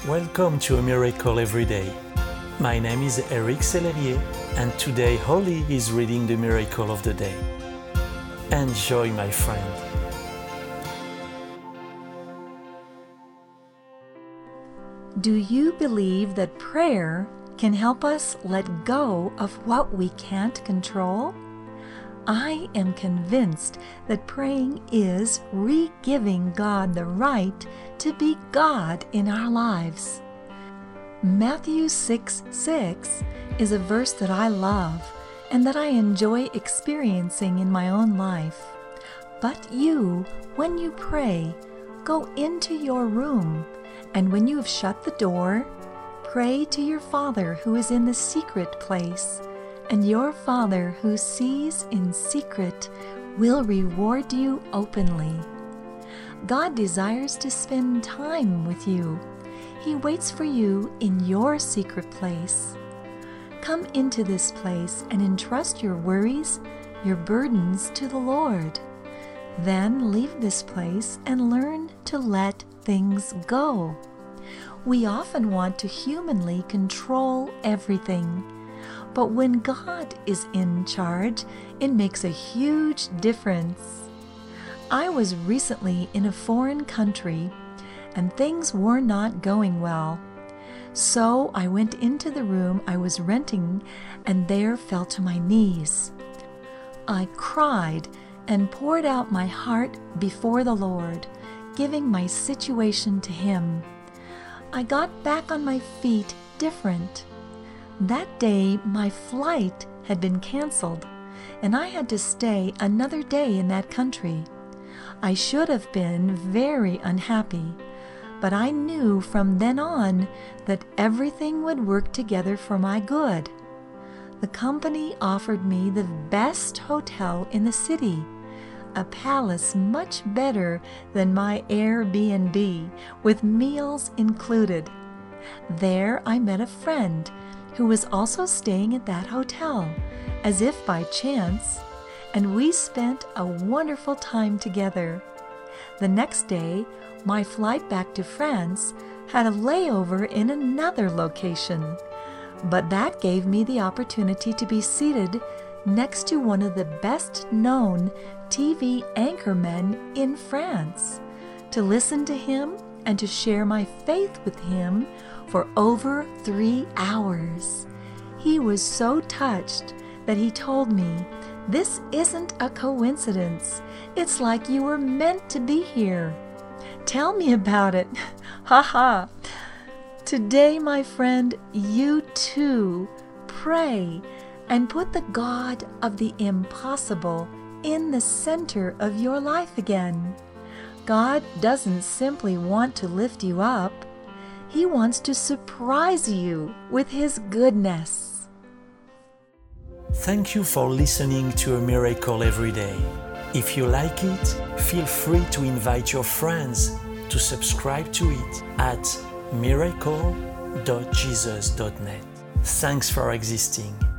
Welcome to A Miracle Every Day. My name is Eric Sellerier, and today Holly is reading the Miracle of the Day. Enjoy, my friend. Do you believe that prayer can help us let go of what we can't control? I am convinced that praying is re-giving God the right to be God in our lives. Matthew 6:6 is a verse that I love and that I enjoy experiencing in my own life. But you, when you pray, go into your room, and when you have shut the door, pray to your Father who is in the secret place, and your Father who sees in secret will reward you openly. God desires to spend time with you. He waits for you in your secret place. Come into this place and entrust your worries, your burdens to the Lord. Then leave this place and learn to let things go. We often want to humanly control everything. But when God is in charge, it makes a huge difference. I was recently in a foreign country, and things were not going well. So I went into the room I was renting, and there fell to my knees. I cried and poured out my heart before the Lord, giving my situation to Him. I got back on my feet different. That day, my flight had been canceled, and I had to stay another day in that country. I should have been very unhappy, but I knew from then on that everything would work together for my good. The company offered me the best hotel in the city, a palace much better than my Airbnb, with meals included. There I met a friend who was also staying at that hotel, as if by chance, and we spent a wonderful time together. The next day, my flight back to France had a layover in another location, but that gave me the opportunity to be seated next to one of the best-known TV anchormen in France, to listen to him and to share my faith with him for over 3 hours. He was so touched that he told me, "This isn't a coincidence. It's like you were meant to be here. Tell me about it." Ha ha! Today, my friend, you too pray and put the God of the impossible in the center of your life again. God doesn't simply want to lift you up. He wants to surprise you with His goodness. Thank you for listening to A Miracle Every Day. If you like it, feel free to invite your friends to subscribe to it at miracle.jesus.net. Thanks for existing.